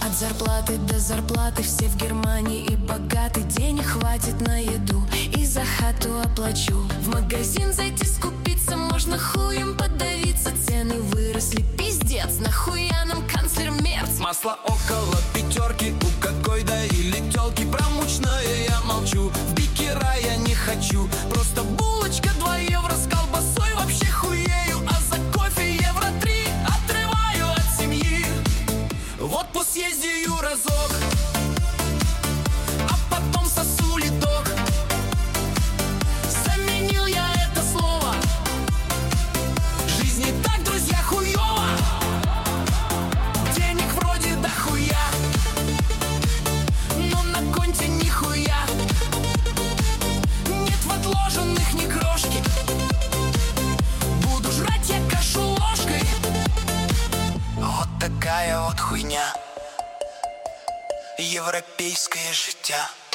От зарплаты до зарплаты все в Германии и богаты. Денег хватит на еду и за хату оплачу. В магазин зайти скупиться можно, хуем подавиться. Цены выросли, пиздец, нахуя нам канцлер Мерц? Масло около пятерки, у какой да или тёлки. Про мучное я молчу, в бикера я не хочу. Просто булочка 2 евро с колбасой, вообще хуею. А за кофе евро 3 отрываю от семьи. В отпуск съездию разок, а потом сосу ледок. Заменил я это слово, жизнь не так, друзья, хуёво. Денег вроде дохуя, но на конте нихуя. Нет в отложенных ни крошки, буду жрать я кашу ложкой. Вот такая вот хуйня, европейское життя.